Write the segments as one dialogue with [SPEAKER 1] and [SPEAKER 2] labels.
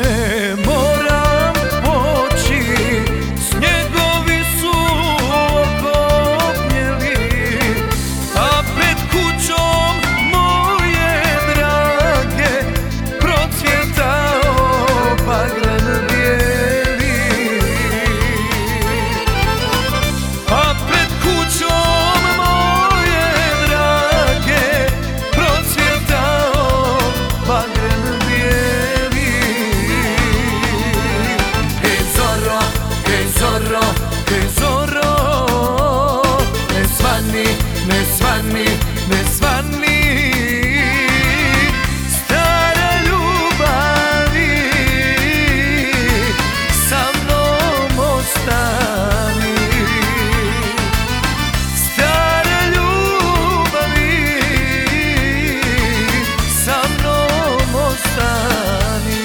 [SPEAKER 1] putem moram poći, snjegovi su okopnjeli, a pred kućom moje drage procvjetao bagran bijeli. A pred kućom moje drage procvjetao bagran bijeli. Hej Zoro, hej Zoro, hej Zoro, ne svani, ne svani, ne svani, stara ljubavi, sa mnom ostani. Stara ljubavi, sa mnom ostani.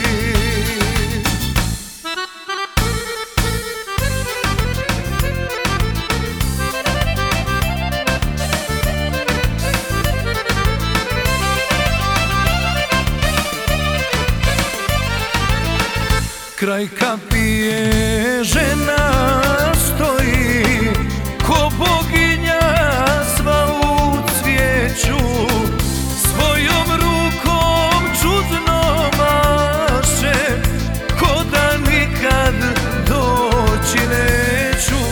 [SPEAKER 1] Kraj kapije žena stoji, ko boginja sva u cvijeću, svojom rukom čudno maše, ko da nikad doći neću.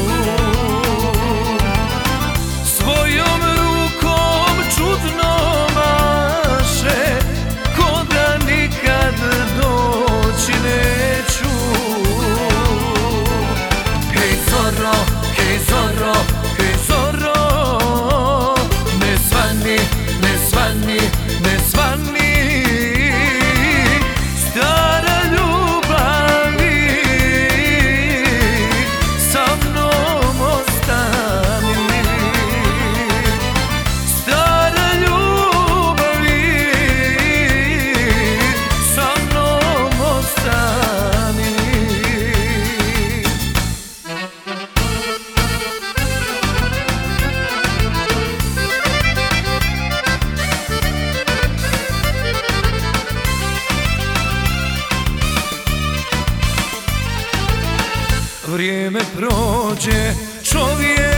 [SPEAKER 1] Svojom rukom čudno maše, ko da nikad doći neću. Hej Zoro, hej Zoro, hej Zoro, ne svani, ne svani, ne svani, stara ljubavi, sa mnom ostani. Stara ljubavi, sa mnom ostani. Vrijeme prođe, čovjek